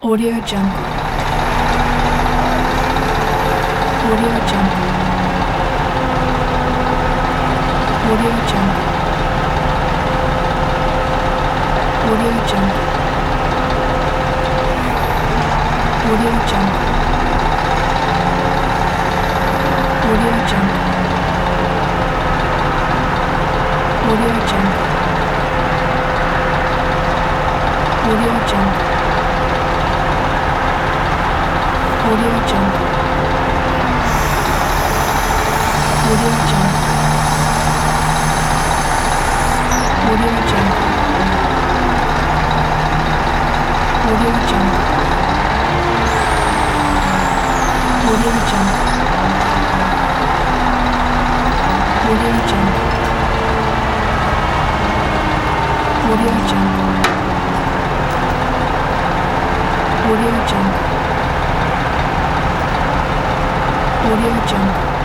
Audio Jungle. Audio Jungle. Audio Jungle. Audio Jungle. Audio Jungle. Audio Jungle. Audio Jungle. Audio Jungle. Audio Jungle. Audio Jungle. Audio Jungle. Audio Jungle. Audio Jungle. Audio Jungle. Audio Jungle. Audio Jungle. Audio Jungle.